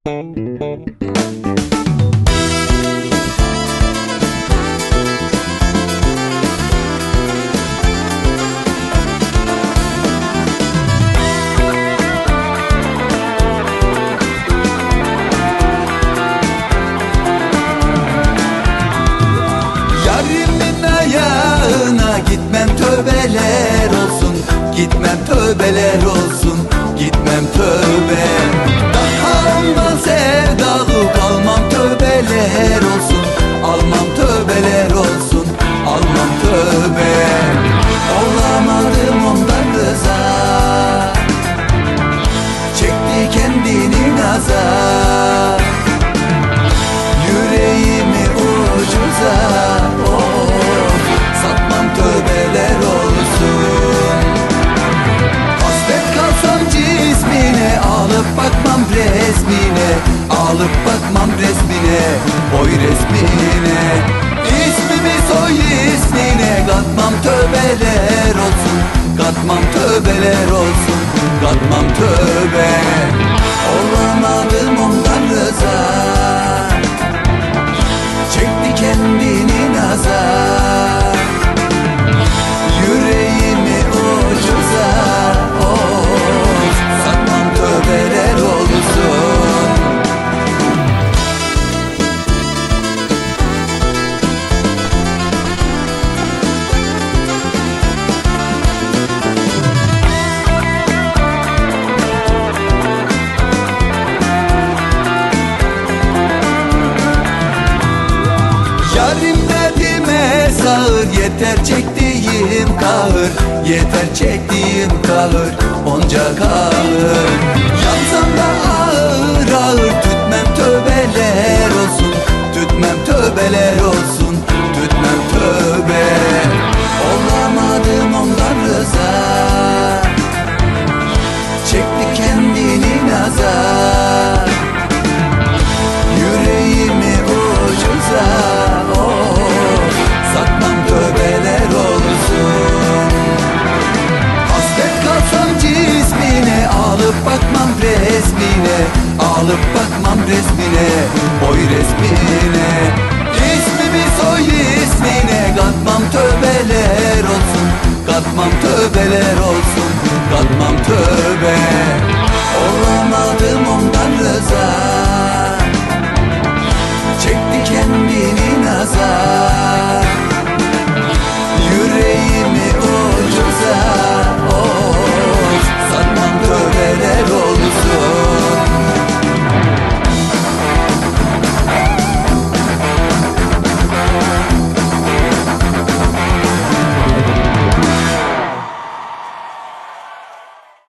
Yarimin ayağına gitmem, tövbeler olsun. Gitmem, tövbeler olsun. Gitmem, tövbe. Daha ondan sevdalı kalmam, tövbeler olsun. Almam, tövbeler olsun. Almam, tövbe. Olamadım ondan rıza, çekti kendini nazar. Yüreğimi ucuza, oh, satmam, tövbeler olsun. Hasret kalsam cismine, alıp bakmam resmine. Alıp bakmam resmine, oy resmine. İsmimi soy ismine katmam, tövbeler olsun. Katmam, tövbeler olsun. Katmam, tövbe. Olamadım ondan rıza, çekti kendini nazar. Yüreğimi ucuza, oh, satmam, tövbeler olsun. Yarim derdime sağır, yeter çektiğim kahır. Yeter çektiğim kahır, onca kahır. Yansam da ağır ağır, tütmem, tövbeler olsun. Tütmem, tövbeler olsun. Tütmem, tövbe. Olamadım ondan rıza, çekti kendini nazar. Yüreğimi ucuza, oh, satmam, tövbeler olsun. Hasret kalsam cismine, alıp bakmam resmine. Alıp bakmam resmine, oy resmine. İsmimi soy ismine, katmam, tövbeler olsun. Katmam, tövbeler olsun. Katmam, tövbe. Olamadım ondan rıza,